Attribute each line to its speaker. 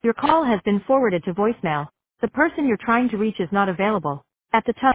Speaker 1: Your call has been forwarded to voicemail. The person you're trying to reach is not available. At the tone.